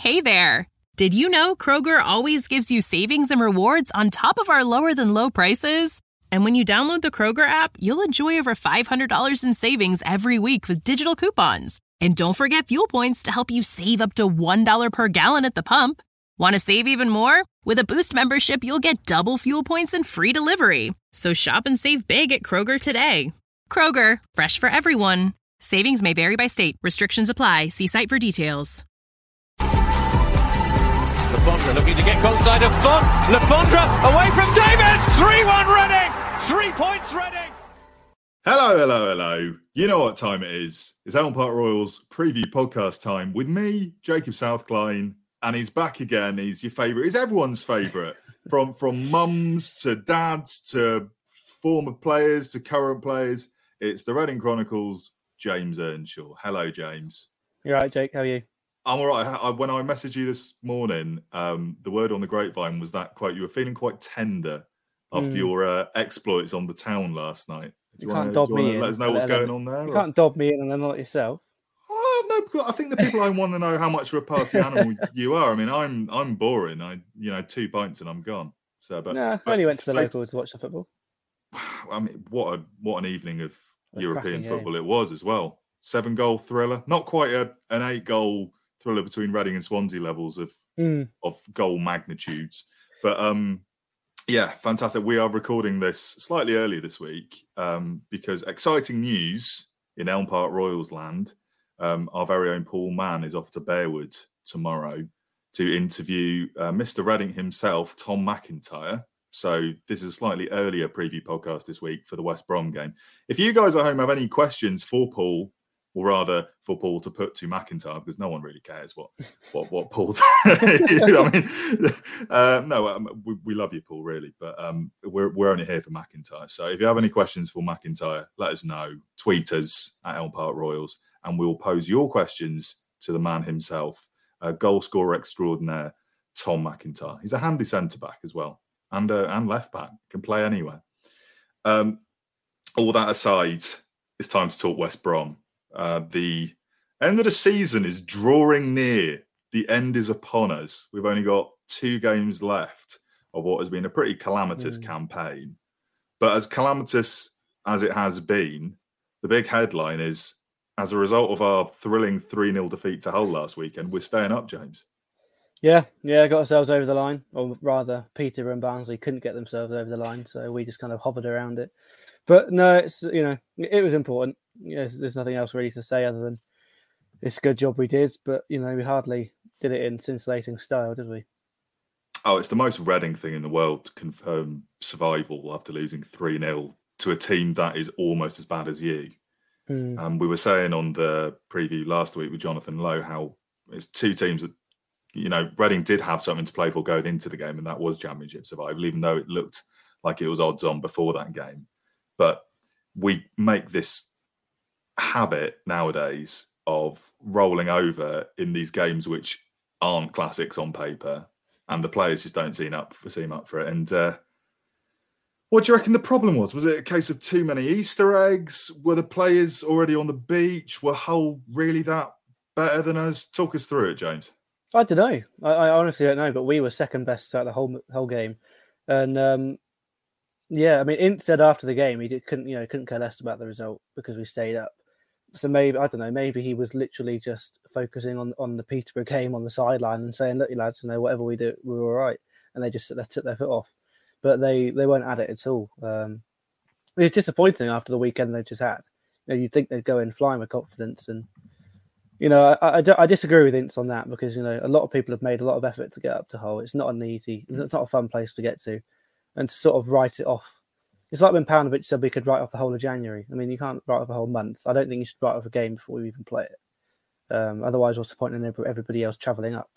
Hey there! Did you know Kroger always gives you savings and rewards on top of our lower-than-low prices? And when you download the Kroger app, you'll enjoy over $500 in savings every week with digital coupons. And don't forget fuel points to help you save up to $1 per gallon at the pump. Want to save even more? With a Boost membership, you'll get double fuel points and free delivery. So shop and save big at Kroger today. Kroger, fresh for everyone. Savings may vary by state. Restrictions apply. See site for details. Le Fondre looking to get goal side of Font. Le Fondre away from David. 3-1 Reading. 3 points Reading. Hello. You know what time it is. It's Elm Park Royals preview podcast time with me, Jacob Southcline, and he's back again. He's your favourite. He's everyone's favourite. From mums to dads to former players to current players. It's the Reading Chronicles, James Earnshaw. Hello, James. You're right, Jake. How are you? I'm all right. When I messaged you this morning, the word on the grapevine was that quote, you were feeling quite tender after your exploits on the town last night. You can't dob me in. Let us know what's going on there? You can't dob me in and then not yourself. Oh, no, I think the people I want to know how much of a party animal you are. I mean, I'm boring. 2 pints and I'm gone. So, I only went to the local to watch the football. I mean, what an evening of European cracking football it was as well. 7-goal thriller, not quite an 8-goal thriller between Reading and Swansea levels of goal magnitudes, but fantastic. We are recording this slightly early this week because exciting news in Elm Park Royals land. Our very own Paul Mann is off to Bearwood tomorrow to interview Mr. Reading himself, Tom McIntyre. So this is a slightly earlier preview podcast this week for the West Brom game. If you guys at home have any questions for Paul, or rather for Paul to put to McIntyre, because no one really cares what Paul. We love you, Paul, really, but we're only here for McIntyre. So if you have any questions for McIntyre, let us know. Tweet us at Elm Park Royals, and we'll pose your questions to the man himself, goal scorer extraordinaire, Tom McIntyre. He's a handy centre back as well, and left back, can play anywhere. All that aside, it's time to talk West Brom. The end of the season is drawing near. The end is upon us. We've only got 2 games left of what has been a pretty calamitous campaign. But as calamitous as it has been, the big headline is, as a result of our thrilling 3-0 defeat to Hull last weekend, we're staying up, James. Yeah, got ourselves over the line. Or rather, Peter and Barnsley couldn't get themselves over the line, so we just kind of hovered around it. But no, it's it was important. There's nothing else really to say other than it's a good job we did. But we hardly did it in scintillating style, did we? Oh, it's the most Reading thing in the world to confirm survival after losing 3-0 to a team that is almost as bad as you. We were saying on the preview last week with Jonathan Lowe how it's 2 teams that Reading did have something to play for going into the game, and that was Championship survival, even though it looked like it was odds on before that game. But we make this habit nowadays of rolling over in these games which aren't classics on paper, and the players just don't seem up for it. And what do you reckon the problem was? Was it a case of too many Easter eggs? Were the players already on the beach? Were Hull really that better than us? Talk us through it, James. I don't know. I honestly don't know, but we were second best throughout the whole game. And Ince said after the game he couldn't care less about the result because we stayed up. So maybe, I don't know, maybe he was literally just focusing on the Peterborough game on the sideline and saying, look, you lads, whatever we do, we're all right. And they just took their foot off. But they weren't at it at all. It was disappointing after the weekend they just had. You'd think they'd go in flying with confidence. And, I disagree with Ince on that because, a lot of people have made a lot of effort to get up to Hull. It's not it's not a fun place to get to. And to sort of write it off. It's like when Paunovic said we could write off the whole of January. I mean, you can't write off a whole month. I don't think you should write off a game before you even play it. Otherwise, what's the point in everybody else travelling up?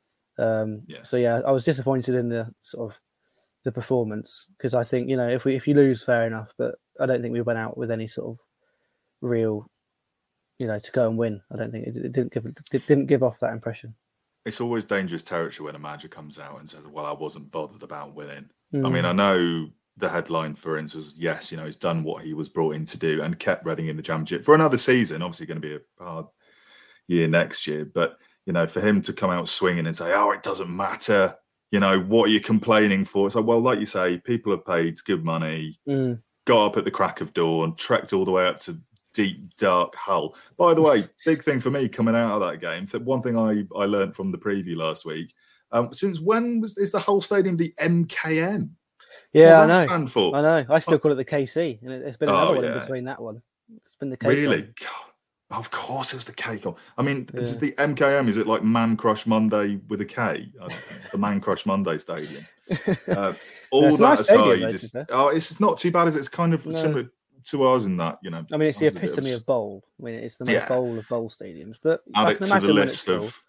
So, I was disappointed in the sort of the performance because I think, if you lose, fair enough. But I don't think we went out with any sort of real, to go and win. I don't think it didn't give off that impression. It's always dangerous territory when a manager comes out and says, well, I wasn't bothered about winning. I mean, I know the headline, for instance, yes, he's done what he was brought in to do and kept Reading in the Championship for another season. Obviously going to be a hard year next year. But, for him to come out swinging and say, "Oh, it doesn't matter," what are you complaining for? It's like, well, like you say, people have paid good money, got up at the crack of dawn, trekked all the way up to deep, dark Hull. By the way, big thing for me coming out of that game, one thing I learned from the preview last week, since when is the Hull Stadium the MKM? Yeah, what does that stand for? I know. I still call it the KC, and it's been another one in between that one. It's been the KC. Really? God, of course it was the K. I mean, this is the MKM. Is it like Man Crush Monday with a K? The Man Crush Monday Stadium. All that nice aside, stadium, it's not too bad. It's kind of similar to ours in that, I mean, it's the epitome of bowl. I mean, it's the most bowl of bowl stadiums. But add it to the list of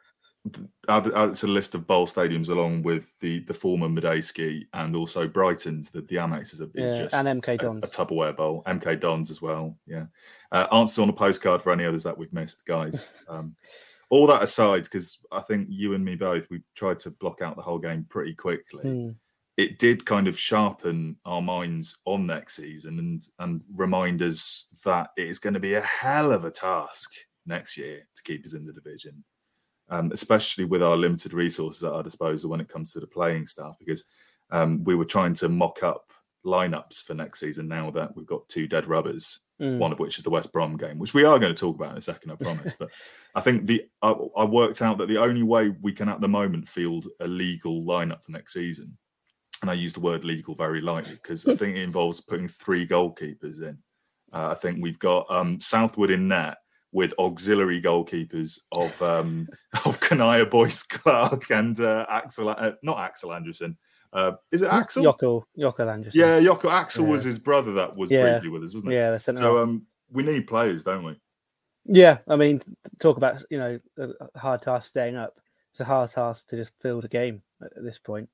bowl stadiums along with the former Medeski and also Brighton's. The Amex is just and MK Dons. A Tupperware bowl. MK Dons as well. Yeah. Answers on a postcard for any others that we've missed, guys. All that aside, because I think you and me both, we tried to block out the whole game pretty quickly. It did kind of sharpen our minds on next season and remind us that it is going to be a hell of a task next year to keep us in the division, especially with our limited resources at our disposal when it comes to the playing staff, because we were trying to mock up lineups for next season now that we've got 2 dead rubbers, one of which is the West Brom game, which we are going to talk about in a second, I promise. But I think I worked out that the only way we can at the moment field a legal lineup for next season, and I use the word legal very lightly because I think it involves putting 3 goalkeepers in. I think we've got Southwood in net with auxiliary goalkeepers of Kanaya Boyce Clark and not Axel Anderson. Is it Axel? Jocko Anderson. Yeah, Jocko. Axel was his brother that was briefly with us, wasn't it? Yeah. So we need players, don't we? Yeah, I mean, talk about a hard task staying up. It's a hard task to just field a game at this point.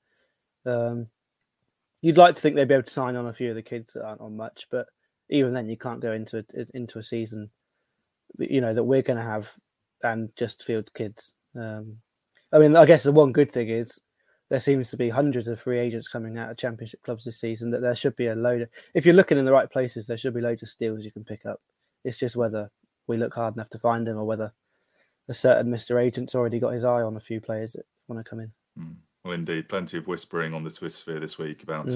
You'd like to think they'd be able to sign on a few of the kids that aren't on much, but even then, you can't go into a season, that we're going to have and just field kids. I mean, I guess the one good thing is there seems to be hundreds of free agents coming out of Championship clubs this season. That there should be a load of, if you're looking in the right places, there should be loads of steals you can pick up. It's just whether we look hard enough to find them or whether a certain Mr. Agent's already got his eye on a few players that want to come in. Well, indeed, plenty of whispering on the Swiss sphere this week about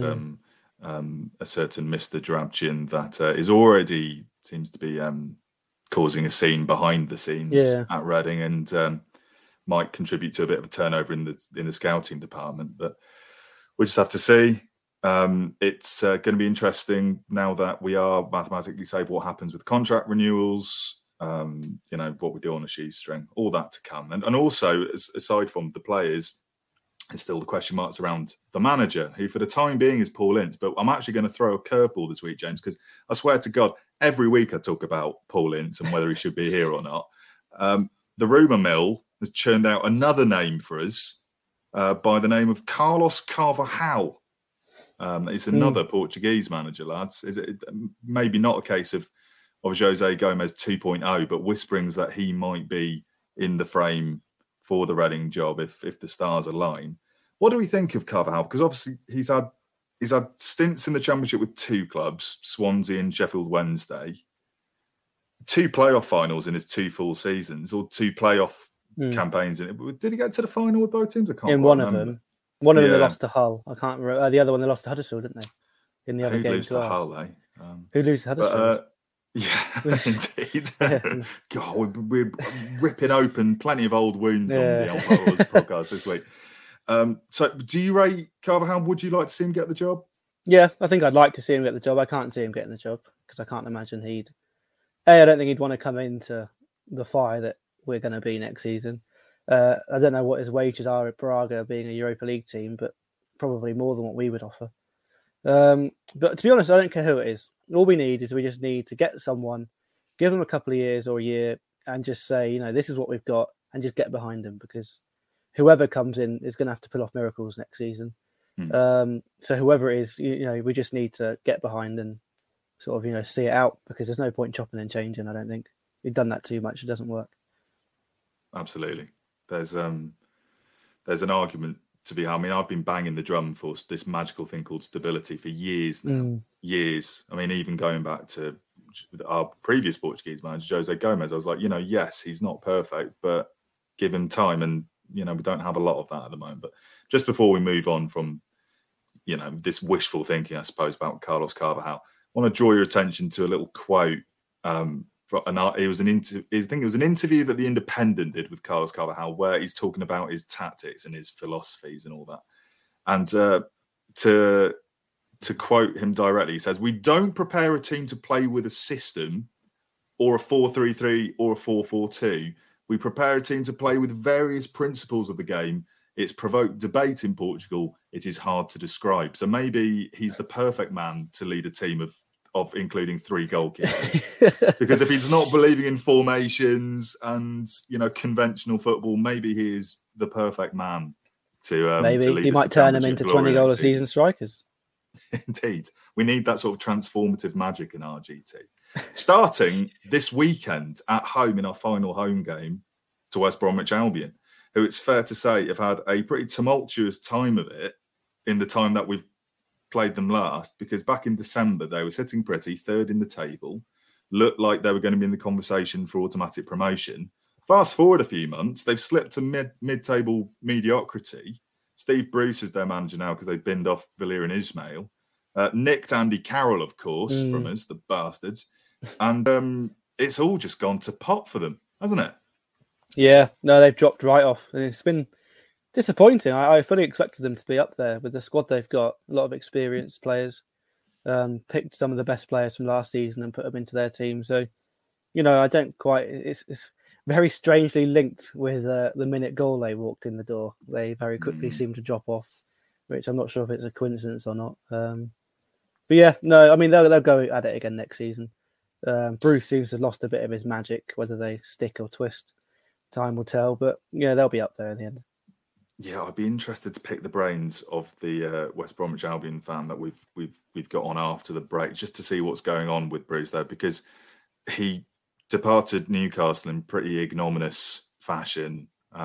a certain Mr. Drabchin that is already seems to be causing a scene behind the scenes at Reading and might contribute to a bit of a turnover in the scouting department. But we just have to see. It's going to be interesting now that we are mathematically safe. What happens with contract renewals? What we do on a shoestring, all that to come, and also aside from the players. It's still the question marks around the manager, who for the time being is Paul Ince. But I'm actually going to throw a curveball this week, James, because I swear to God, every week I talk about Paul Ince and whether he should be here or not. The rumour mill has churned out another name for us by the name of Carlos Carvalhal. It's another Portuguese manager, lads. Is it maybe not a case of Jose Gomez 2.0, but whisperings that he might be in the frame for the Reading job if the stars align. What do we think of Carvalhal? Because obviously he's had stints in the Championship with 2 clubs, Swansea and Sheffield Wednesday, 2 playoff finals in his 2 full seasons, or 2 playoff campaigns in it. Did he get to the final with both teams? I can't remember. Of them. One of them they lost to Hull. I can't remember. The other one they lost to Huddersfield, didn't they? In the other game lose to Hull, eh? Who lose to Huddersfield? Yeah, indeed. God, we're ripping open plenty of old wounds on the Old podcast this week. So do you rate Carvalhal? Would you like to see him get the job? Yeah, I think I'd like to see him get the job. I can't see him getting the job because I can't imagine I don't think he'd want to come into the fire that we're going to be next season. I don't know what his wages are at Braga being a Europa League team, but probably more than what we would offer. But to be honest, I don't care who it is. All we need is we just need to get someone, give them a couple of years or a year, and just say, this is what we've got, and just get behind them, because whoever comes in is going to have to pull off miracles next season. So whoever it is, we just need to get behind and sort of, see it out, because there's no point chopping and changing. I don't think we've done that too much. It doesn't work. Absolutely. There's an argument to be. I mean, I've been banging the drum for this magical thing called stability for years now. Years. I mean, even going back to our previous Portuguese manager, Jose Gomez, I was like, yes, he's not perfect, but give him time. And, we don't have a lot of that at the moment. But just before we move on from, this wishful thinking, I suppose, about Carlos Carvalhal, I want to draw your attention to a little quote. It was I think it was an interview that The Independent did with Carlos Carvalhal, where he's talking about his tactics and his philosophies and all that. And to quote him directly, he says, "We don't prepare a team to play with a system or a 4-3-3 or a 4-4-2. We prepare a team to play with various principles of the game. It's provoked debate in Portugal. It is hard to describe." So maybe he's the perfect man to lead a team of including 3 goalkeepers. Because if he's not believing in formations and, conventional football, maybe he is the perfect man to maybe to lead he might turn them into 20-goal-a-season strikers. Indeed. We need that sort of transformative magic in RGT. Starting this weekend at home in our final home game to West Bromwich Albion, who it's fair to say have had a pretty tumultuous time of it in the time that we've played them last, because back in December they were sitting pretty, 3rd in the table, looked like they were going to be in the conversation for automatic promotion. Fast forward a few months, they've slipped to mid-table mediocrity. Steve Bruce is their manager now because they binned off Valerian Ismail. Nicked Andy Carroll, of course, from us, the bastards. And it's all just gone to pot for them, hasn't it? Yeah, no, they've dropped right off. And it's been disappointing. I fully expected them to be up there with the squad they've got. A lot of experienced players. Picked some of the best players from last season and put them into their team. So, I don't quite... It's very strangely linked with the minute goal they walked in the door. They very quickly seemed to drop off, which I'm not sure if it's a coincidence or not. But yeah, no, I mean, they'll go at it again next season. Bruce seems to have lost a bit of his magic, whether they stick or twist. Time will tell, but yeah, they'll be up there at the end. Yeah, I'd be interested to pick the brains of the West Bromwich Albion fan that we've got on after the break, just to see what's going on with Bruce there, because he departed Newcastle in pretty ignominious fashion.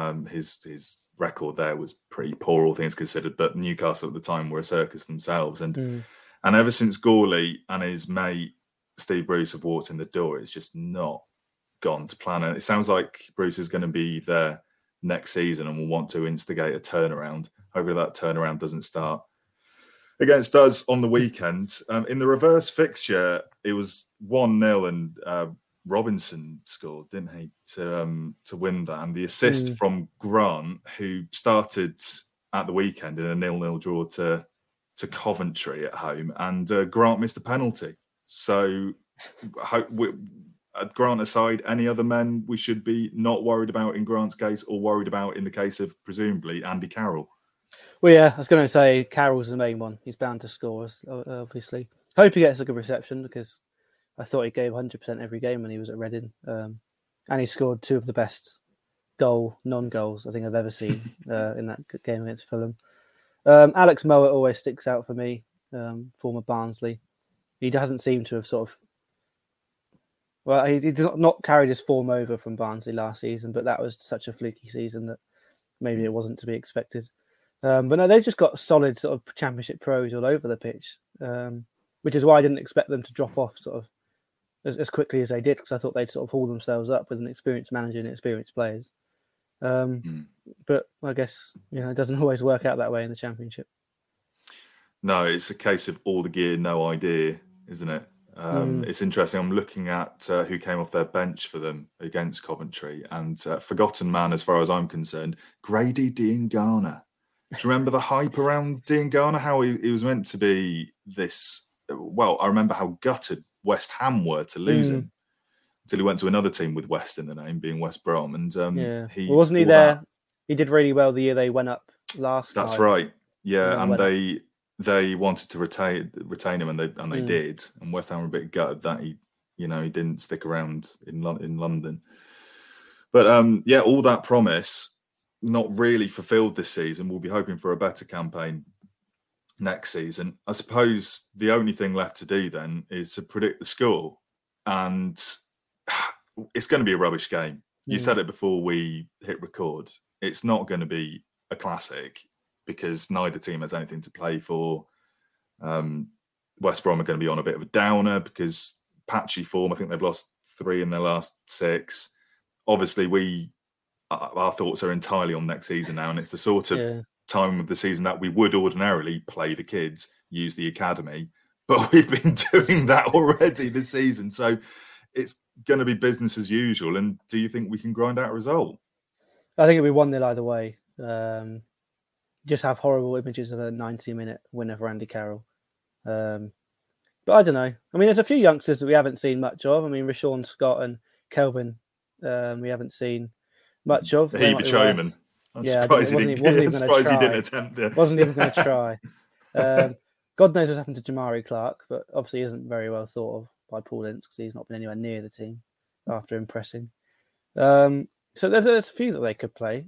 His record there was pretty poor, all things considered, but Newcastle at the time were a circus themselves. And ever since Gawley and his mate Steve Bruce have walked in the door, it's just not gone to plan. And it sounds like Bruce is going to be there next season and will want to instigate a turnaround. Hopefully that turnaround doesn't start against us on the weekend. In the reverse fixture, it was 1-0 and Robinson scored, didn't he, to win that. And the assist from Grant, who started at the weekend in a 0-0 draw to Coventry at home. And Grant missed a penalty. So Grant aside, any other men we should be not worried about in Grant's case, or worried about in the case of, presumably, Andy Carroll? Well, yeah, I was going to say Carroll's the main one. He's bound to score, obviously. Hope he gets a good reception, because I thought he gave 100% every game when he was at Reading. And he scored 2 of the best non-goals I think I've ever seen in that game against Fulham. Alex Mowat always sticks out for me, former Barnsley. He doesn't seem to have he did not carried his form over from Barnsley last season, but that was such a fluky season that maybe it wasn't to be expected. But no, they've just got solid sort of Championship pros all over the pitch, which is why I didn't expect them to drop off sort of as quickly as they did, because I thought they'd sort of haul themselves up with an experienced manager and experienced players. But I guess it doesn't always work out that way in the Championship. No, it's a case of all the gear, no idea, isn't it? It's interesting. I'm looking at who came off their bench for them against Coventry, and forgotten man as far as I'm concerned, Grady Diangana. Do you remember the hype around Diangana? How he was meant to be this... Well, I remember how gutted West Ham were to lose him until he went to another team with West in the name, being West Brom. And wasn't he there? He did really well the year they went up last time. That's right. Yeah, and they wanted to retain him, and they did. And West Ham were a bit gutted that he didn't stick around in London. But all that promise not really fulfilled this season. We'll be hoping for a better campaign next season. I suppose the only thing left to do then is to predict the score, and it's going to be a rubbish game. You said it before we hit record. It's not going to be a classic, because neither team has anything to play for. West Brom are going to be on a bit of a downer because patchy form. I think they've lost 3 in their last 6. Obviously, our thoughts are entirely on next season now, and it's the sort of time of the season that we would ordinarily play the kids, use the academy, but we've been doing that already this season. So it's going to be business as usual. And do you think we can grind out a result? I think it'll be 1-0 either way. Just have horrible images of a 90-minute winner for Andy Carroll. But I don't know. I mean, there's a few youngsters that we haven't seen much of. I mean, Rashawn Scott and Kelvin, we haven't seen much of. He Bashowman. I'm surprised he didn't attempt it. Wasn't even going to try. God knows what's happened to Jamari Clark, but obviously isn't very well thought of by Paul Ince because he's not been anywhere near the team after impressing. So there's a few that they could play.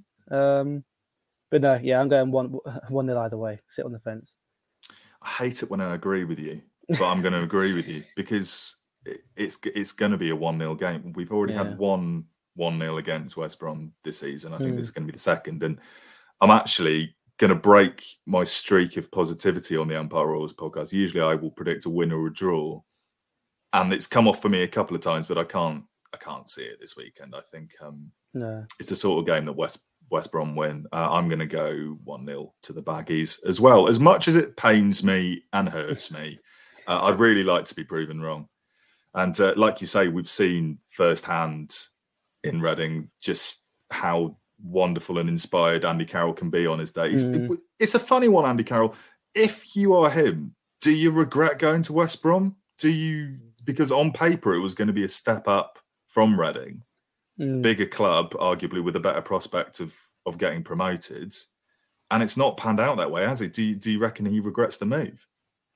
But no, yeah, I'm going 1-0 either way. Sit on the fence. I hate it when I agree with you, but I'm going to agree with you because it's going to be a 1-0 game. We've already had 1-0 against West Brom this season. I think this is going to be the second. And I'm actually going to break my streak of positivity on the Empire Royals podcast. Usually I will predict a win or a draw. And it's come off for me a couple of times, but I can't see it this weekend. I think it's the sort of game that West Brom win. I'm going to go 1-0 to the Baggies as well. As much as it pains me and hurts me, I'd really like to be proven wrong. And like you say, we've seen firsthand in Reading just how wonderful and inspired Andy Carroll can be on his day. It's a funny one, Andy Carroll. If you are him, do you regret going to West Brom? Because on paper it was going to be a step up from Reading, bigger club, arguably with a better prospect of getting promoted, and it's not panned out that way, has it? Do you reckon he regrets the move?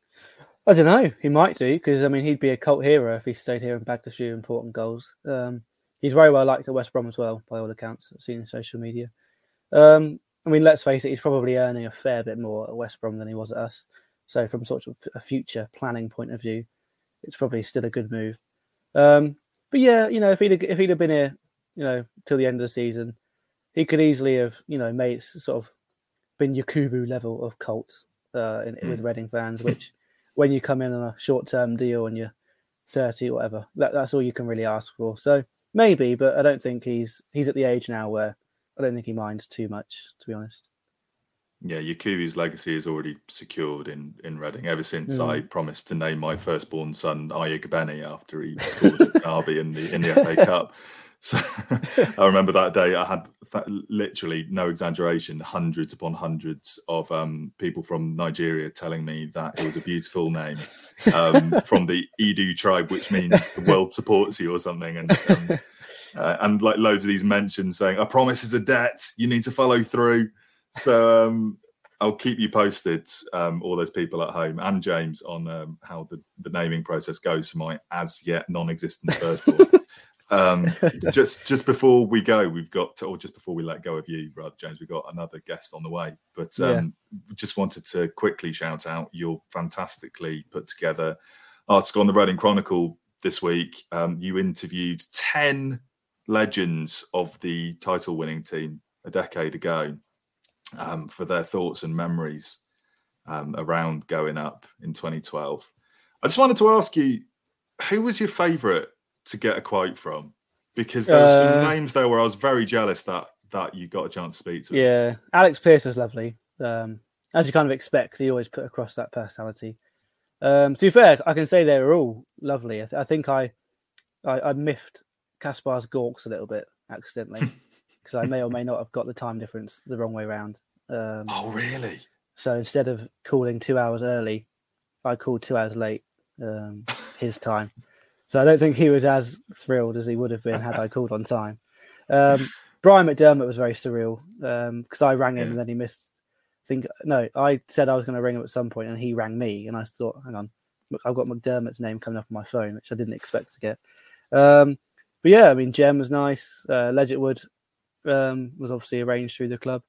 I don't know. He might do because I mean he'd be a cult hero if he stayed here and bagged a few important goals. He's very well liked at West Brom as well, by all accounts I've seen in social media. I mean, let's face it, he's probably earning a fair bit more at West Brom than he was at us. So from sort of a future planning point of view, it's probably still a good move. But yeah, if he'd have been here, till the end of the season, he could easily have, made sort of been Yakubu level of cult with Reading fans, which when you come in on a short-term deal and you're 30 or whatever, that's all you can really ask for. So maybe, but I don't think he's at the age now where I don't think he minds too much, to be honest. Yeah, Yakubu's legacy is already secured in Reading ever since I promised to name my firstborn son Ayegbeni after he scored at Derby in the FA Cup. So I remember that day I had literally, no exaggeration, hundreds upon hundreds of people from Nigeria telling me that it was a beautiful name from the Edu tribe, which means the world supports you or something. And like loads of these mentions saying, a promise is a debt, you need to follow through. So I'll keep you posted, all those people at home and James, on how the naming process goes for my as yet non-existent firstborn. Just before we go, just before we let go of you, rather, James, we've got another guest on the way. But just wanted to quickly shout out your fantastically put together article on the Reading Chronicle this week. You interviewed 10 legends of the title-winning team a decade ago for their thoughts and memories around going up in 2012. I just wanted to ask you, who was your favourite to get a quote from? Because there were some names there where I was very jealous that you got a chance to speak to. Yeah, Alex Pearce was lovely, as you kind of expect, because he always put across that personality. To be fair, I can say they were all lovely. I think I miffed Kaspar's Gorks a little bit accidentally, because I may or may not have got the time difference the wrong way around. Oh, really? So instead of calling 2 hours early, I called 2 hours late his time. So I don't think he was as thrilled as he would have been had I called on time. Brian McDermott was very surreal because I rang him and then he missed. I said I was going to ring him at some point and he rang me and I thought, hang on, I've got McDermott's name coming up on my phone, which I didn't expect to get. But yeah, I mean, Jem was nice. Ledgerwood was obviously arranged through the club.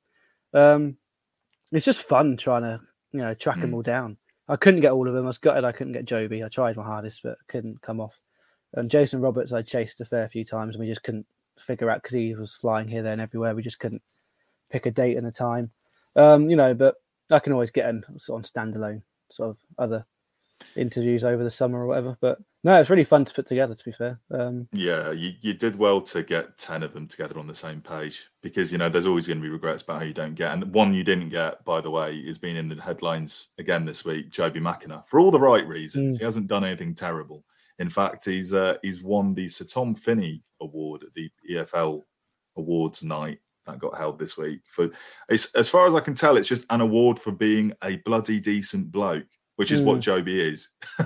It's just fun trying to, track them all down. I couldn't get all of them. I was gutted I couldn't get Joby. I tried my hardest, but couldn't come off. And Jason Roberts, I chased a fair few times, and we just couldn't figure out because he was flying here, there, and everywhere. We just couldn't pick a date and a time, but I can always get him on standalone sort of other interviews over the summer or whatever. But no, it's really fun to put together, to be fair. Yeah, you did well to get 10 of them together on the same page, because, you know, there's always going to be regrets about how you don't get. And one you didn't get, by the way, is being in the headlines again this week, Joby McAnuff, for all the right reasons. He hasn't done anything terrible. In fact, he's won the Sir Tom Finney Award at the EFL Awards night that got held this week. As far as I can tell, it's just an award for being a bloody decent bloke, which is what Joby is.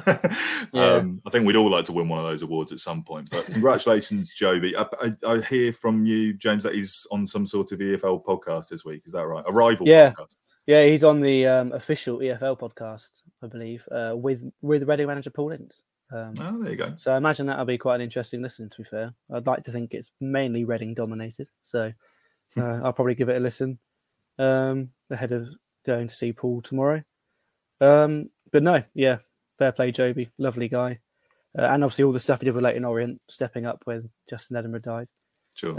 I think we'd all like to win one of those awards at some point. But congratulations, Joby. I hear from you, James, that he's on some sort of EFL podcast this week. Is that right? A rival podcast? Yeah, he's on the official EFL podcast, I believe, with Reading manager Paul Ince. There you go. So I imagine that'll be quite an interesting listen, to be fair. I'd like to think it's mainly Reading dominated. So I'll probably give it a listen ahead of going to see Paul tomorrow. But no, yeah, fair play, Joby. Lovely guy. And obviously all the stuff he did with Leyton Orient, stepping up when Justin Edinburgh died. Sure.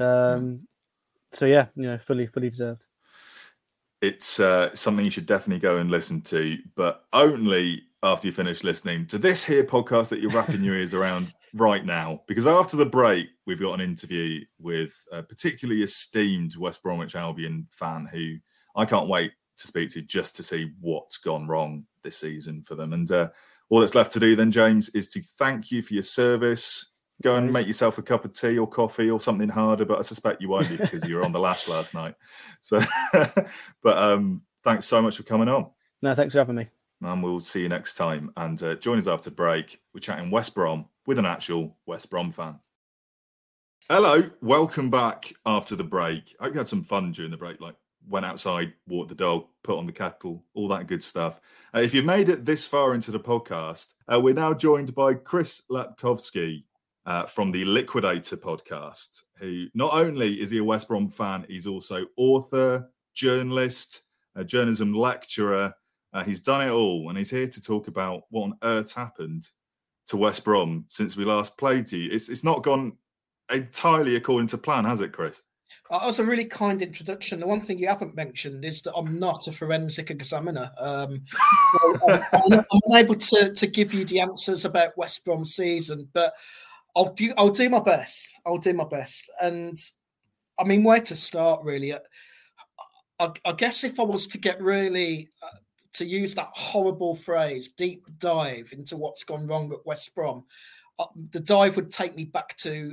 So yeah, you know, fully deserved. It's something you should definitely go and listen to, but only after you finish listening to this here podcast that you're wrapping your ears around right now. Because after the break, we've got an interview with a particularly esteemed West Bromwich Albion fan who I can't wait to speak to, just to see what's gone wrong this season for them. And all that's left to do then, James, is to thank you for your service. Go and make yourself a cup of tea or coffee or something harder, but I suspect you won't be because you were on the lash last night. So, but thanks so much for coming on. No, thanks for having me. And we'll see you next time. And join us after break. We're chatting West Brom with an actual West Brom fan. Hello, welcome back after the break. I hope you had some fun during the break, like went outside, walked the dog, put on the kettle, all that good stuff. If you've made it this far into the podcast, we're now joined by Chris Lepkowski from the Liquidator podcast, who not only is he a West Brom fan, he's also author, journalist, a journalism lecturer. He's done it all, and he's here to talk about what on earth happened to West Brom since we last played you. It's not gone entirely according to plan, has it, Chris? That was a really kind introduction. The one thing you haven't mentioned is that I'm not a forensic examiner. I'm unable to give you the answers about West Brom's season, but I'll do my best. I'll do my best. And I mean, where to start, really? I guess if I was to get really, to use that horrible phrase, deep dive into what's gone wrong at West Brom, the dive would take me back to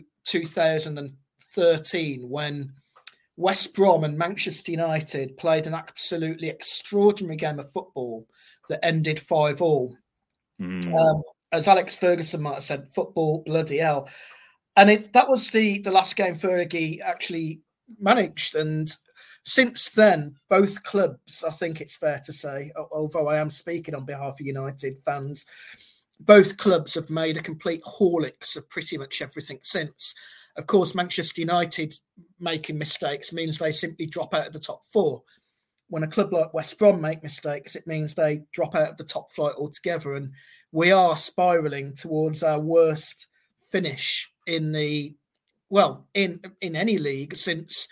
2013 when West Brom and Manchester United played an absolutely extraordinary game of football that ended 5-5. As Alex Ferguson might have said, football, bloody hell. And that was the last game Fergie actually managed. And since then, both clubs, I think it's fair to say, although I am speaking on behalf of United fans, both clubs have made a complete horlicks of pretty much everything since. Of course, Manchester United making mistakes means they simply drop out of the top four. When a club like West Brom make mistakes, it means they drop out of the top flight altogether. And we are spiralling towards our worst finish in any league since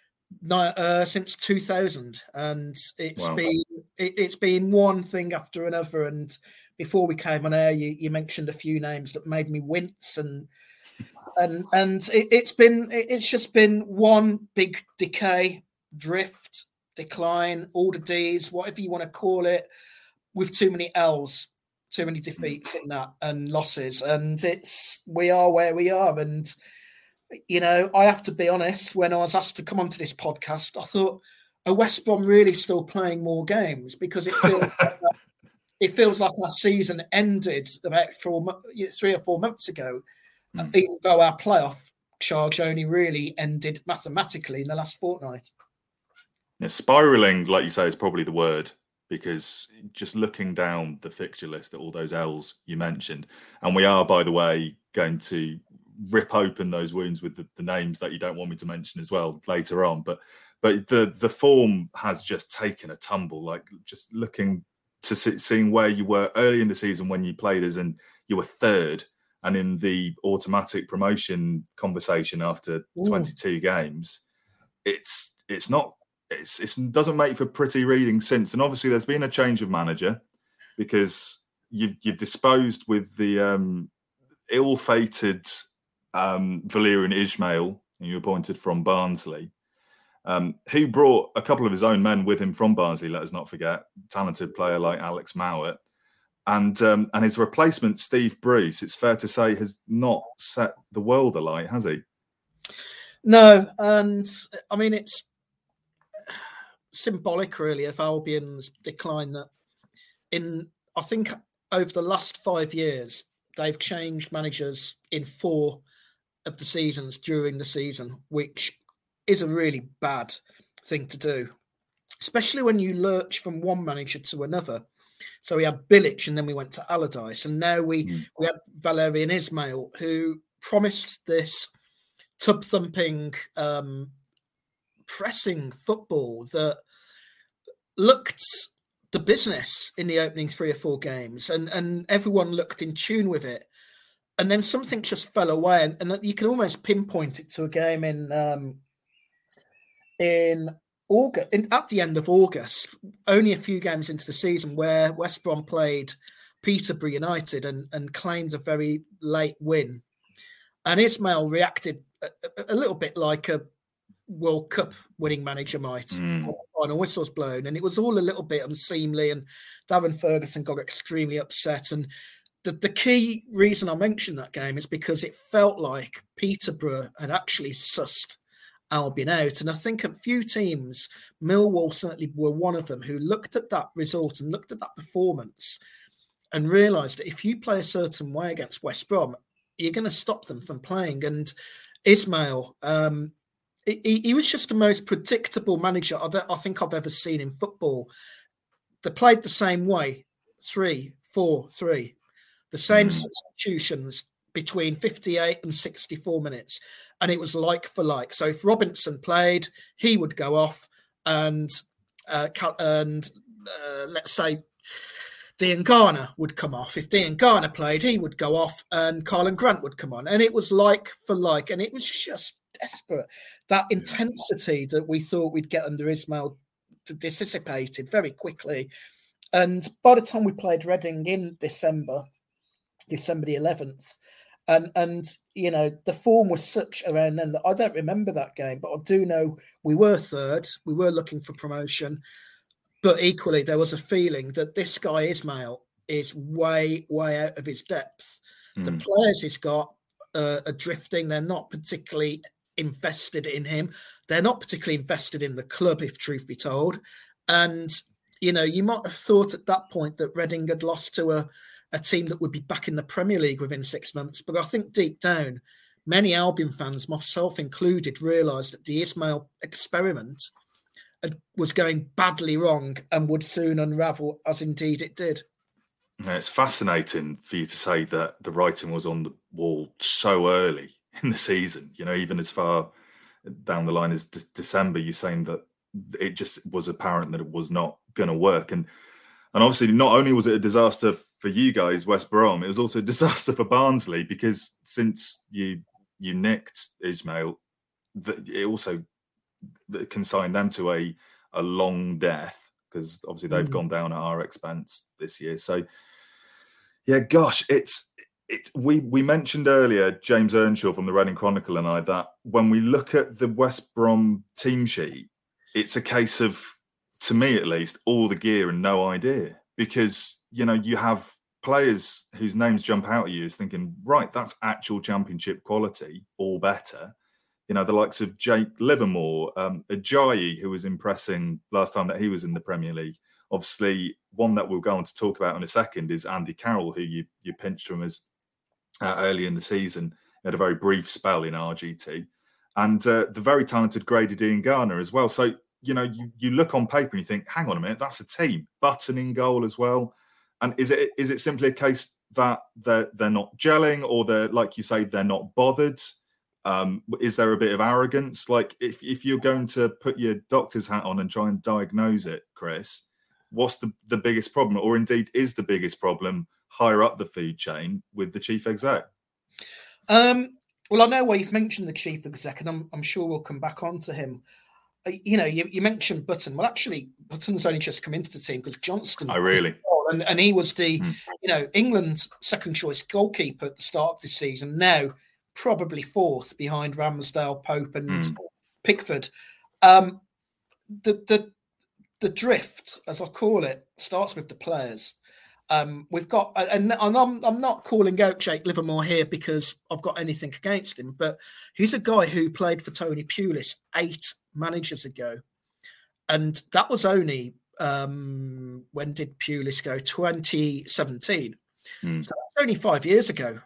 2000. And it's been one thing after another. And before we came on air, you mentioned a few names that made me wince, and it's just been one big decay, drift, decline, all the D's, whatever you want to call it, with too many L's, too many defeats in that and losses. And we are where we are. And, you know, I have to be honest, when I was asked to come onto this podcast, I thought, are West Brom really still playing more games? Because it feels like our season ended about 3 or 4 months ago, even though our playoff charge only really ended mathematically in the last fortnight. Yeah, spiralling, like you say, is probably the word, because just looking down the fixture list at all those L's you mentioned, and we are, by the way, going to rip open those wounds with the names that you don't want me to mention as well later on. But the form has just taken a tumble. Like, just looking to seeing where you were early in the season when you played us and you were third, and in the automatic promotion conversation after 22 games, it doesn't make for pretty reading since. And obviously there's been a change of manager, because you've disposed with the ill-fated Valerian Ismail, who you appointed from Barnsley, who brought a couple of his own men with him from Barnsley. Let us not forget, talented player like Alex Mowat. And his replacement, Steve Bruce, it's fair to say, has not set the world alight, has he? No, and I mean, it's symbolic, really, of Albion's decline. That I think over the last 5 years, they've changed managers in 4 of the seasons during the season, which is a really bad thing to do, especially when you lurch from one manager to another. So we had Bilic, and then we went to Allardyce, and now we had Valerian Ismail, who promised this tub-thumping, pressing football that looked the business in the opening 3 or 4 games, and everyone looked in tune with it. And then something just fell away, and you can almost pinpoint it to a game in August, at the end of August, only a few games into the season, where West Brom played Peterborough United and claimed a very late win. And Ismail reacted a little bit like a World Cup winning manager might when the final whistle's blown. And it was all a little bit unseemly, and Darren Ferguson got extremely upset. And the key reason I mentioned that game is because it felt like Peterborough had actually sussed Albion out. And I think a few teams, Millwall certainly were one of them, who looked at that result and looked at that performance and realised that if you play a certain way against West Brom, you're going to stop them from playing. And Ismail, he was just the most predictable manager I think I've ever seen in football. They played the same way, 3-4-3, the same substitutions between 58 and 64 minutes. And it was like for like. So if Robinson played, he would go off, and let's say Diangana would come off. If Diangana played, he would go off, and Karlan Grant would come on. And it was like for like, and it was just desperate. That intensity that we thought we'd get under Ismail dissipated very quickly. And by the time we played Reading in December the 11th, and you know, the form was such around then that I don't remember that game, but I do know we were third, we were looking for promotion, but equally there was a feeling that this guy Ismail is way out of his depth. The players he's got are drifting. They're not particularly invested in him. They're not particularly invested in the club, if truth be told. And you know, you might have thought at that point that Reading had lost to a team that would be back in the Premier League within 6 months. But I think deep down, many Albion fans, myself included, realised that the Ismail experiment was going badly wrong and would soon unravel, as indeed it did. It's fascinating for you to say that the writing was on the wall so early in the season, you know, even as far down the line as December. You're saying that it just was apparent that it was not going to work. And obviously, not only was it a disaster for you guys, West Brom, it was also a disaster for Barnsley, because since you nicked Ismail, it also consigned them to a long death, because obviously they've gone down at our expense this year. So, yeah, gosh, we mentioned earlier, James Earnshaw from the Reading Chronicle and I, that when we look at the West Brom team sheet, it's a case of, to me at least, all the gear and no idea. Because, you know, you have players whose names jump out at you as thinking, right, that's actual championship quality or better. You know, the likes of Jake Livermore, Ajayi, who was impressing last time that he was in the Premier League. Obviously, one that we'll go on to talk about in a second is Andy Carroll, who you pinched from us early in the season. He had a very brief spell in RGT. And the very talented Grady Diangana as well. So, you know, you look on paper and you think, hang on a minute, that's a team. Button in goal as well. And is it simply a case that they're not gelling, or they're, like you say, they're not bothered? Is there a bit of arrogance? Like, if you're going to put your doctor's hat on and try and diagnose it, Chris, what's the biggest problem? Or indeed, is the biggest problem higher up the food chain with the chief exec? Well, I know why you've mentioned the chief exec, and I'm sure we'll come back on to him. You know, you mentioned Button. Well, actually, Button's only just come into the team because Johnston well. And he was the, England's second choice goalkeeper at the start of this season. Now, probably fourth behind Ramsdale, Pope, and Pickford. The drift, as I call it, starts with the players. We've got, and I'm not calling out Jake Livermore here because I've got anything against him, but he's a guy who played for Tony Pulis 8 managers ago, and that was only when did Pulis go? 2017. So that's only 4 years ago.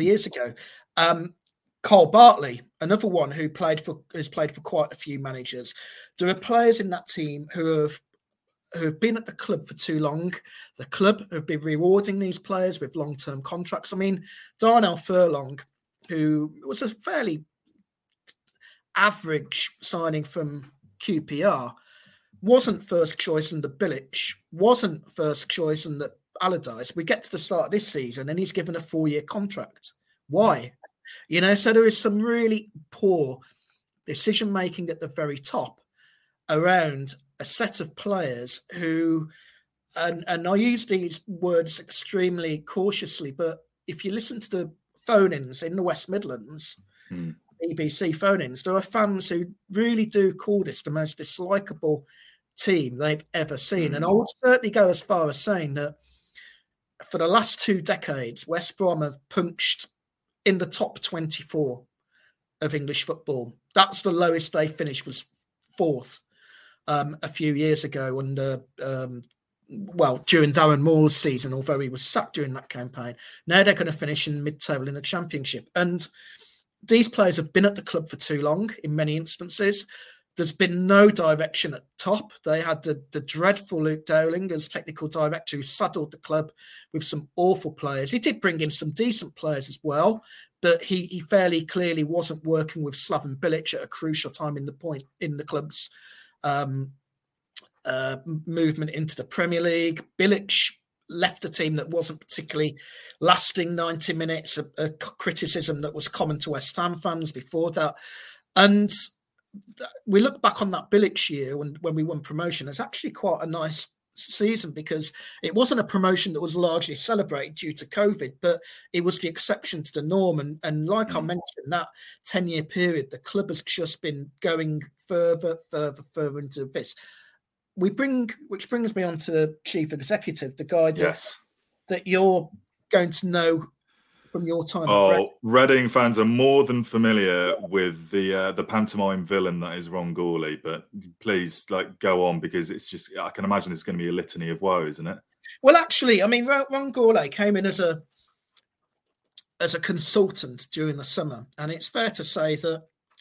Carl Bartley, another one who has played for quite a few managers. There are players in that team who have been at the club for too long. The club have been rewarding these players with long-term contracts. I mean, Darnell Furlong, who was a fairly average signing from QPR, wasn't first choice under Bilic, wasn't first choice under Allardyce. We get to the start of this season and he's given a 4-year contract. Why? So there is some really poor decision-making at the very top around a set of players who, and I use these words extremely cautiously, but if you listen to the phone-ins in the West Midlands, BBC phone-ins, there are fans who really do call this the most dislikable team they've ever seen. And I would certainly go as far as saying that for the last 2 decades, West Brom have punched in the top 24 of English football. That's the lowest they finished, was 4th a few years ago under, during Darren Moore's season, although he was sacked during that campaign. Now they're going to finish in mid-table in the Championship. And these players have been at the club for too long in many instances. There's been no direction at top. They had the dreadful Luke Dowling as technical director who saddled the club with some awful players. He did bring in some decent players as well, but he fairly clearly wasn't working with Slaven Bilic at a crucial time in the club's movement into the Premier League. Bilic left a team that wasn't particularly lasting 90 minutes, a criticism that was common to West Ham fans before that. And we look back on that Bilic year when we won promotion as actually quite a nice season, because it wasn't a promotion that was largely celebrated due to COVID, but it was the exception to the norm. And like I mentioned, that 10-year period, the club has just been going further into abyss. Which brings me on to the chief executive, the guy that you're going to know from your time. Oh, Reading fans are more than familiar with the pantomime villain that is Ron Gourlay, but please, go on, because it's just, I can imagine it's going to be a litany of woe, isn't it? Well, actually, I mean, Ron Gourlay came in as a consultant during the summer, and it's fair to say that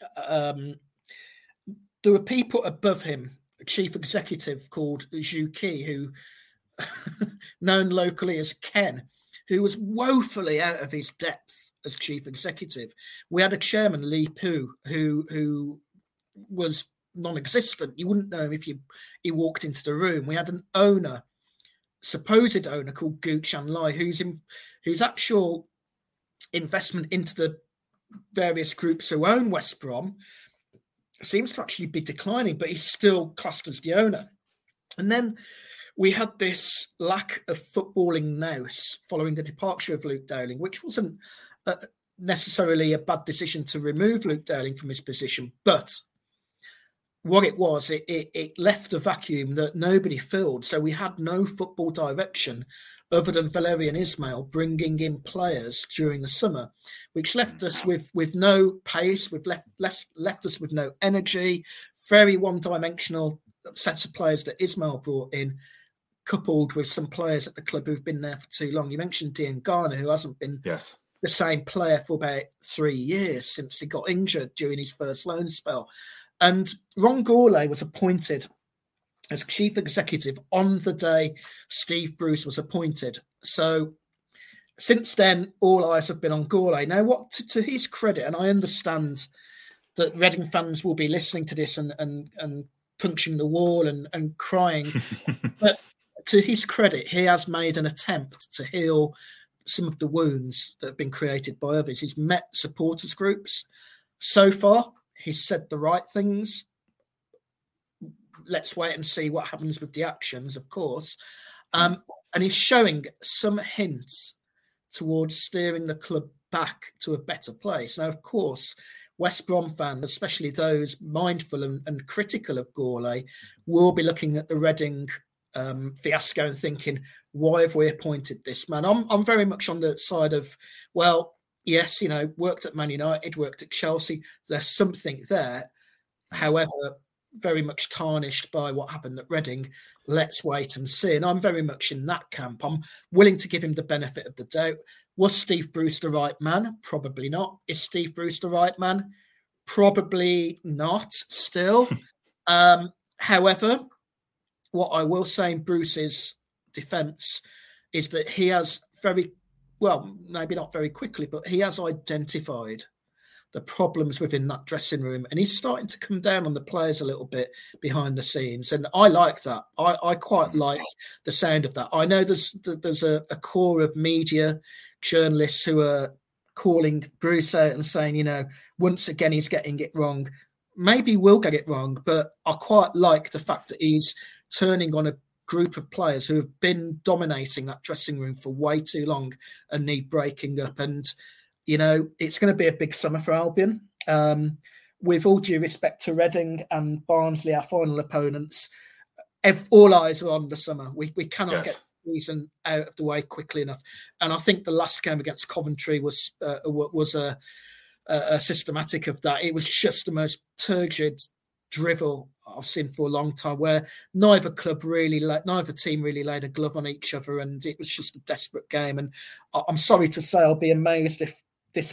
there were people above him, a chief executive called Zhu Qi, who known locally as Ken, who was woefully out of his depth as chief executive. We had a chairman, Lee Poo, who was non-existent. You wouldn't know him if he walked into the room. We had an owner, supposed owner, called Gu Chanlai, whose actual investment into the various groups who own West Brom seems to actually be declining, but he's still classed as the owner. And then we had this lack of footballing nous following the departure of Luke Dowling, which wasn't necessarily a bad decision to remove Luke Dowling from his position. But what it was, it left a vacuum that nobody filled. So we had no football direction other than Valérien Ismaël bringing in players during the summer, which left us with no pace, left us with no energy, very one-dimensional set of players that Ismaël brought in, coupled with some players at the club who've been there for too long. You mentioned Dean Garner, who hasn't been the same player for about 3 years since he got injured during his first loan spell. And Ron Gourlay was appointed as chief executive on the day Steve Bruce was appointed. So since then, all eyes have been on Gourlay. Now, what to his credit, and I understand that Reading fans will be listening to this and punching the wall and crying, but to his credit, he has made an attempt to heal some of the wounds that have been created by others. He's met supporters groups. So far, he's said the right things. Let's wait and see what happens with the actions, of course. And and he's showing some hints towards steering the club back to a better place. Now, of course, West Brom fans, especially those mindful and critical of Gourlay, will be looking at the Reading fiasco and thinking, why have we appointed this man? I'm very much on the side of, well, yes, worked at Man United, worked at Chelsea. There's something there. However, very much tarnished by what happened at Reading. Let's wait and see. And I'm very much in that camp. I'm willing to give him the benefit of the doubt. Was Steve Bruce the right man? Probably not. Is Steve Bruce the right man? Probably not still. However, what I will say in Bruce's defence is that he has maybe not very quickly, but he has identified the problems within that dressing room, and he's starting to come down on the players a little bit behind the scenes, and I like that. I quite like the sound of that. I know there's a core of media journalists who are calling Bruce out and saying, once again he's getting it wrong. Maybe we'll get it wrong, but I quite like the fact that he's turning on a group of players who have been dominating that dressing room for way too long and need breaking up. And it's going to be a big summer for Albion. With all due respect to Reading and Barnsley, our final opponents, all eyes are on the summer. We cannot get the season out of the way quickly enough. And I think the last game against Coventry was a systematic of that. It was just the most turgid drivel I've seen for a long time, where neither team really laid a glove on each other, and it was just a desperate game. And I'm sorry to say, I'll be amazed if this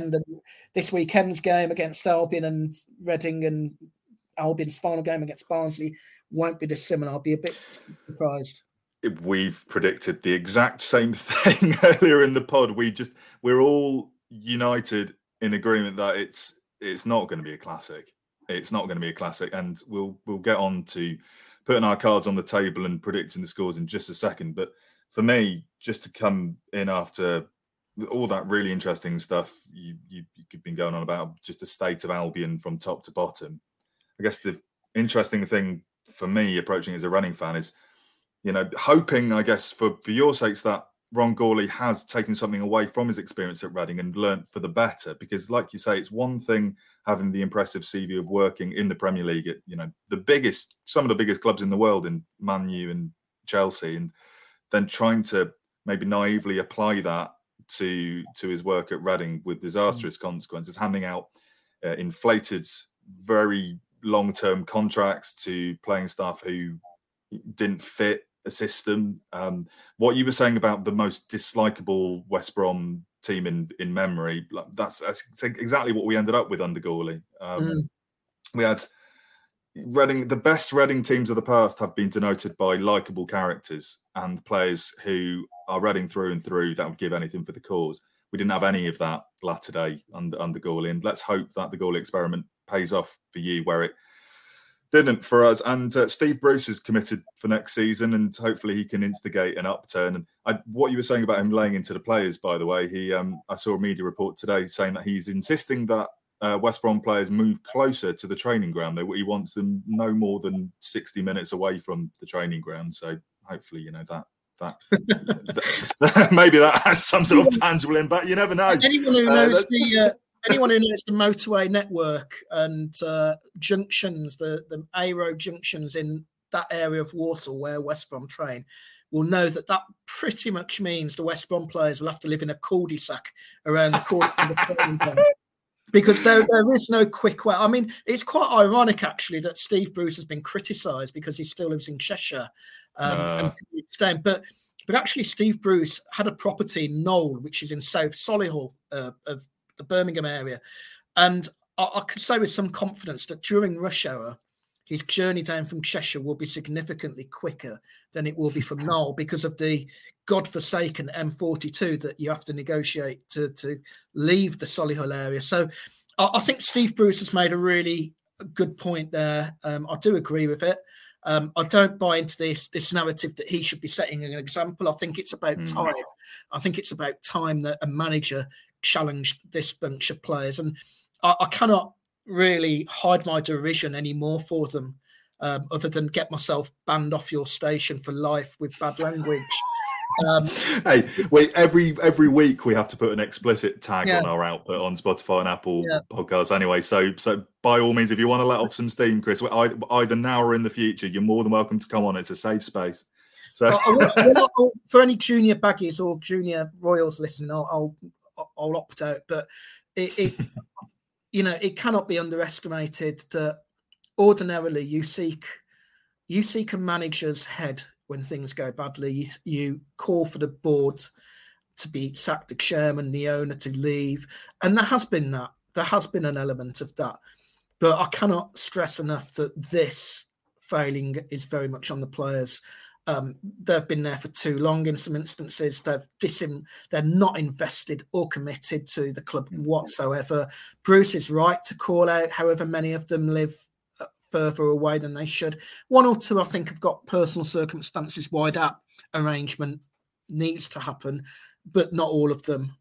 weekend's game against Albion and Reading and Albion's final game against Barnsley won't be this similar. I'll be a bit surprised. We've predicted the exact same thing earlier in the pod. We're all united in agreement that it's not going to be a classic. It's not going to be a classic, and we'll get on to putting our cards on the table and predicting the scores in just a second. But for me, just to come in after all that really interesting stuff you've been going on about, just the state of Albion from top to bottom, I guess the interesting thing for me approaching as a Reading fan is, hoping, I guess, for your sakes, that Ron Gourlay has taken something away from his experience at Reading and learnt for the better. Because, like you say, it's one thing having the impressive CV of working in the Premier League at, some of the biggest clubs in the world in Man U and Chelsea, and then trying to maybe naively apply that to his work at Reading with disastrous consequences, handing out inflated, very long-term contracts to playing staff who didn't fit a system. What you were saying about the most dislikable West Brom team in memory, that's exactly what we ended up with under Gourlay. We had Reading. The best Reading teams of the past have been denoted by likeable characters and players who are Reading through and through, that would give anything for the cause. We didn't have any of that latter day under Gourlay, and let's hope that the Gourlay experiment pays off for you where it didn't for us. And Steve Bruce is committed for next season, and hopefully he can instigate an upturn. And what you were saying about him laying into the players, by the way, I saw a media report today saying that he's insisting that West Brom players move closer to the training ground. He wants them no more than 60 minutes away from the training ground. So hopefully, that maybe that has some sort of tangible impact. You never know. Anyone who knows anyone who knows the motorway network and junctions, the A road junctions in that area of Walsall where West Brom train, will know that pretty much means the West Brom players will have to live in a cul-de-sac around the corner of the training ground. Because there is no quick way. I mean, it's quite ironic, actually, that Steve Bruce has been criticised because he still lives in Cheshire. But actually, Steve Bruce had a property in Knowle, which is in South Solihull of the Birmingham area. And I could say with some confidence that during rush hour, his journey down from Cheshire will be significantly quicker than it will be from Knowle because of the godforsaken M42 that you have to negotiate to leave the Solihull area. So I think Steve Bruce has made a really good point there. I do agree with it. I don't buy into this narrative that he should be setting an example. I think it's about time. I think it's about time that a manager challenged this bunch of players. And I cannot really hide my derision anymore for them, other than get myself banned off your station for life with bad language. Hey, every week we have to put an explicit tag on our output on Spotify and Apple podcasts anyway. So by all means, if you want to let off some steam, Chris, either now or in the future, you're more than welcome to come on. It's a safe space. So for any junior baggies or junior Royals listening, I'll opt out. But it it cannot be underestimated that ordinarily you seek a manager's head when things go badly. You call for the board to be sacked, the chairman, the owner to leave, and there has been that. There has been an element of that, but I cannot stress enough that this failing is very much on the players. They've been there for too long in some instances. They're not invested or committed to the club whatsoever. Bruce is right to call out however many of them live further away than they should. One or two, I think, have got personal circumstances why that arrangement needs to happen, but not all of them,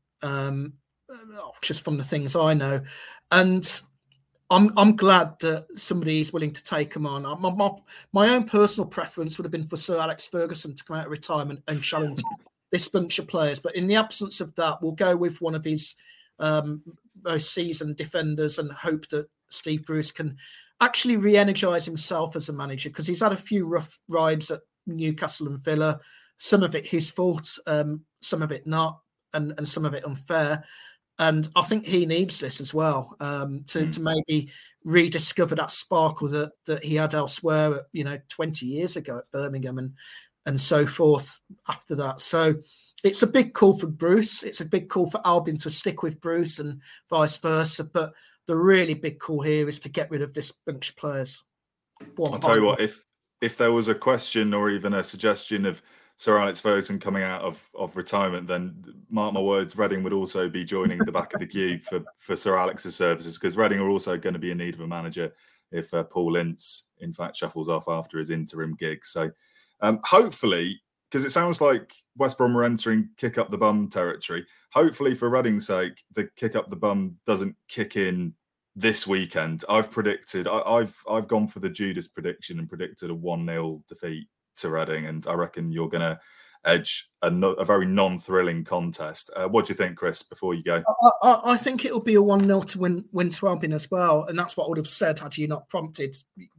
just from the things I know. And I'm glad that somebody is willing to take them on. My own personal preference would have been for Sir Alex Ferguson to come out of retirement and challenge this bunch of players. But in the absence of that, we'll go with one of his most seasoned defenders and hope that Steve Bruce can actually re-energise himself as a manager, because he's had a few rough rides at Newcastle and Villa. Some of it his fault, some of it not, and some of it unfair. And I think he needs this as well, to maybe rediscover that sparkle that he had elsewhere, 20 years ago at Birmingham and so forth after that. So it's a big call for Bruce. It's a big call for Albion to stick with Bruce and vice versa. But the really big call here is to get rid of this bunch of players. I'll tell you what, if there was a question or even a suggestion of Sir Alex Ferguson coming out of retirement, then mark my words, Reading would also be joining the back of the queue for Sir Alex's services, because Reading are also going to be in need of a manager if Paul Ince, in fact, shuffles off after his interim gig. So hopefully, because it sounds like West Brom are entering kick up the bum territory, hopefully for Reading's sake, the kick up the bum doesn't kick in this weekend. I've gone for the Judas prediction and predicted a 1-0 defeat to Reading, and I reckon you're going to edge a very non-thrilling contest. What do you think, Chris, before you go? I think it'll be a 1-0 to win to Albion as well, and that's what I would have said had you not prompted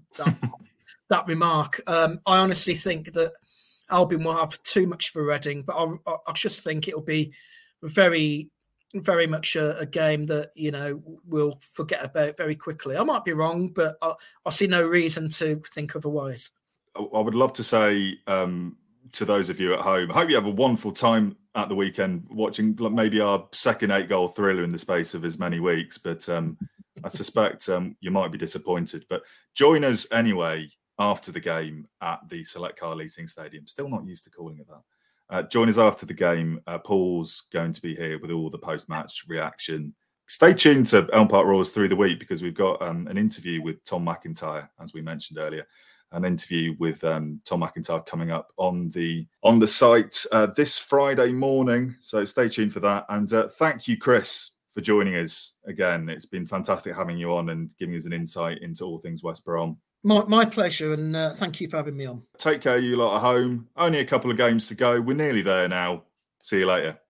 that remark. I honestly think that Albion will have too much for Reading, but I just think it'll be very, very much a game that, we'll forget about very quickly. I might be wrong, but I see no reason to think otherwise. I would love to say to those of you at home, I hope you have a wonderful time at the weekend watching maybe our second 8-goal thriller in the space of as many weeks. But I suspect you might be disappointed. But join us anyway after the game at the Select Car Leasing Stadium. Still not used to calling it that. Join us after the game. Paul's going to be here with all the post-match reaction. Stay tuned to Elm Park Roars through the week, because we've got an interview with Tom McIntyre, as we mentioned earlier. An interview with Tom McIntyre coming up on the site this Friday morning. So stay tuned for that. And thank you, Chris, for joining us again. It's been fantastic having you on and giving us an insight into all things West Brom. My pleasure, and thank you for having me on. Take care, you lot at home. Only a couple of games to go. We're nearly there now. See you later.